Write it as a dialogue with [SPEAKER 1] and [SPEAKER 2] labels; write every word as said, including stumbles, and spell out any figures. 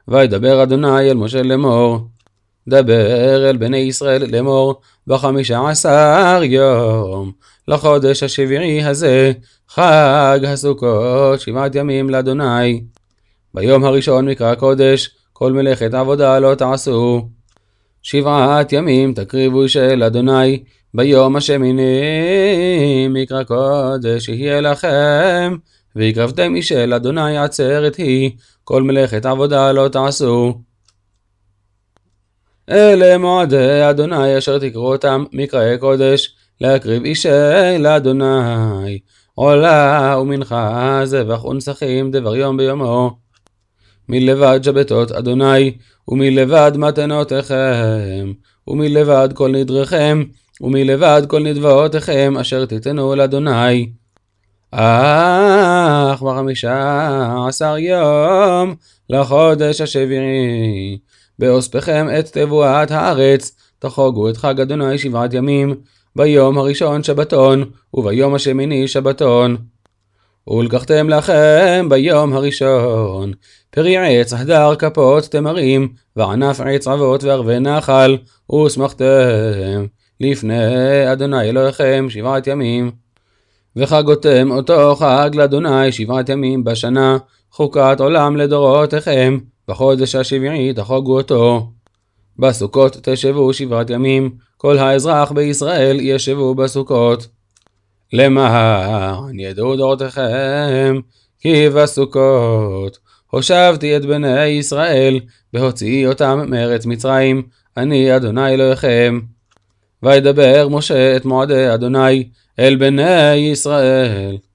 [SPEAKER 1] וידבר אדוני אל משה לאמור, דבר אל בני ישראל לאמור, בחמישה עשר יום לחודש השביעי הזה, חג הסוכות שבעת ימים לאדוני. ביום הראשון מקרא קודש, כל מלאכת עבודה לא תעשו. שבעת ימים תקריבו של אדוני, ביום השמיני מקרא קודש יהיה לכם, והקרבתם אישל אדוני עצרת היא, כל מלאכת עבודה לא תעשו. אלה מועדי אדוני אשר תקראו אותם מקראי קודש, להקריב אישל אדוני, עולה ומנחה, זבח ונסכים, דבר יום ביומו. מלבד שבתות אדוני, ומלבד מתנותיכם, ומלבד כל נדריכם, ומלבד כל נדבותיכם, אשר תיתנו לאדוני. אך בחמישה עשר יום לחודש השביעי, באוספכם את תבואת הארץ, תחוגו את חג אדוני שבעת ימים, ביום הראשון שבתון, וביום השמיני שבתון. ולקחתם לכם ביום הראשון פרי עץ, הדר, כפות, תמרים, וענף עץ אבות וערבי נחל, ושמחתם לפני אדוני אלוהיכם שבעת ימים. וחגותם אותו חג לאדוני שבעת ימים בשנה, חוקת עולם לדורותיכם, בחודש השביעי תחוגו אותו. בסוכות תשבו שבעת ימים, כל האזרח בישראל ישבו בסוכות. למען ידעו דורותיכם, כי בסוכות הושבתי את בני ישראל, בהוציאי אותם מארץ מצרים, אני אדוני אלוהיכם. וידבר משה את מועדי אדוני אל בני ישראל,